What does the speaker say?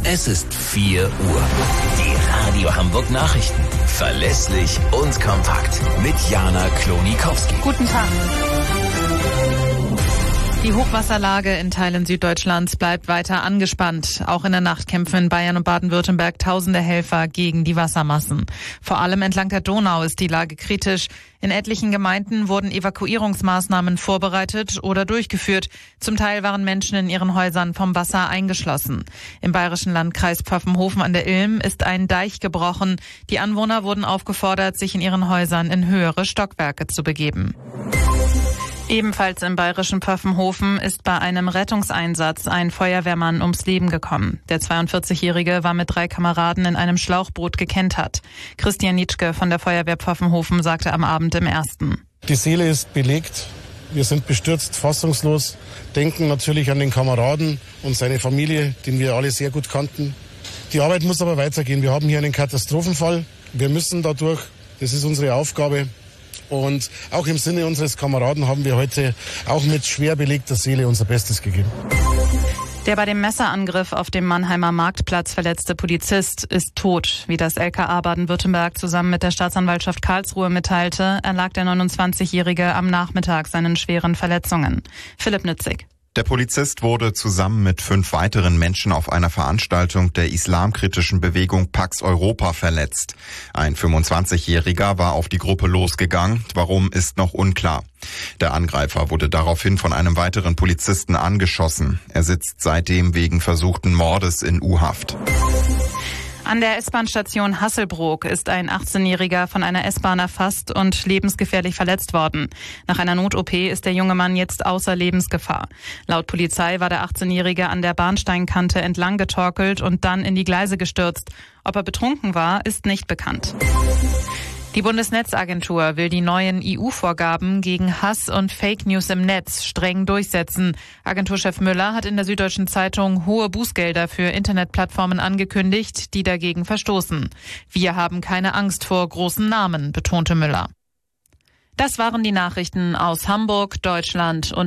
Es ist 4 Uhr. Die Radio Hamburg Nachrichten. Verlässlich und kompakt. Mit Jana Klonikowski. Guten Tag. Die Hochwasserlage in Teilen Süddeutschlands bleibt weiter angespannt. Auch in der Nacht kämpfen in Bayern und Baden-Württemberg tausende Helfer gegen die Wassermassen. Vor allem entlang der Donau ist die Lage kritisch. In etlichen Gemeinden wurden Evakuierungsmaßnahmen vorbereitet oder durchgeführt. Zum Teil waren Menschen in ihren Häusern vom Wasser eingeschlossen. Im bayerischen Landkreis Pfaffenhofen an der Ilm ist ein Deich gebrochen. Die Anwohner wurden aufgefordert, sich in ihren Häusern in höhere Stockwerke zu begeben. Ebenfalls im bayerischen Pfaffenhofen ist bei einem Rettungseinsatz ein Feuerwehrmann ums Leben gekommen. Der 42-Jährige war mit 3 Kameraden in einem Schlauchboot gekentert. Christian Nitschke von der Feuerwehr Pfaffenhofen sagte am Abend im Ersten: Die Seele ist belegt. Wir sind bestürzt, fassungslos, denken natürlich an den Kameraden und seine Familie, den wir alle sehr gut kannten. Die Arbeit muss aber weitergehen. Wir haben hier einen Katastrophenfall. Wir müssen dadurch, das ist unsere Aufgabe. Und auch im Sinne unseres Kameraden haben wir heute auch mit schwer belegter Seele unser Bestes gegeben. Der bei dem Messerangriff auf dem Mannheimer Marktplatz verletzte Polizist ist tot. Wie das LKA Baden-Württemberg zusammen mit der Staatsanwaltschaft Karlsruhe mitteilte, erlag der 29-Jährige am Nachmittag seinen schweren Verletzungen. Philipp Nützig. Der Polizist wurde zusammen mit 5 weiteren Menschen auf einer Veranstaltung der islamkritischen Bewegung Pax Europa verletzt. Ein 25-Jähriger war auf die Gruppe losgegangen. Warum, ist noch unklar. Der Angreifer wurde daraufhin von einem weiteren Polizisten angeschossen. Er sitzt seitdem wegen versuchten Mordes in U-Haft. An der S-Bahn-Station Hasselbrook ist ein 18-Jähriger von einer S-Bahn erfasst und lebensgefährlich verletzt worden. Nach einer Not-OP ist der junge Mann jetzt außer Lebensgefahr. Laut Polizei war der 18-Jährige an der Bahnsteinkante entlang getorkelt und dann in die Gleise gestürzt. Ob er betrunken war, ist nicht bekannt. Die Bundesnetzagentur will die neuen EU-Vorgaben gegen Hass und Fake News im Netz streng durchsetzen. Agenturchef Müller hat in der Süddeutschen Zeitung hohe Bußgelder für Internetplattformen angekündigt, die dagegen verstoßen. Wir haben keine Angst vor großen Namen, betonte Müller. Das waren die Nachrichten aus Hamburg, Deutschland und